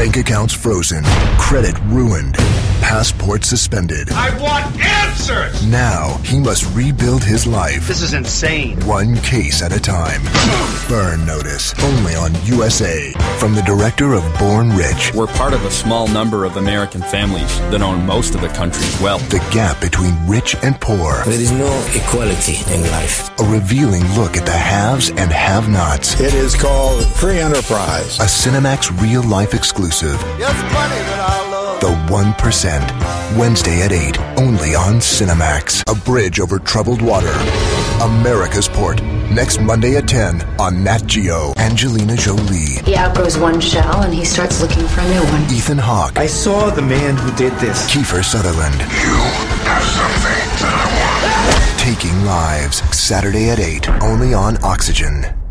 Bank accounts frozen. Credit ruined. Passport suspended. I want answers! Now he must rebuild his life. This is insane. One case at a time. Burn Notice. Only on USA. From the director of Born Rich. We're part of a small number of American families that own most of the country's wealth. The gap between rich and poor. There is no equality in life. A revealing look at the haves and have-nots. It is called Free Enterprise. A Cinemax real-life exclusive. Yes, money that I love. The 1%. Wednesday at 8. Only on Cinemax. A bridge over troubled water. America's Port. Next Monday at 10 on Nat Geo. Angelina Jolie. He outgrows one shell and he starts looking for a new one. Ethan Hawke. I saw the man who did this. Kiefer Sutherland. You have something that I want. Taking Lives. Saturday at 8. Only on Oxygen.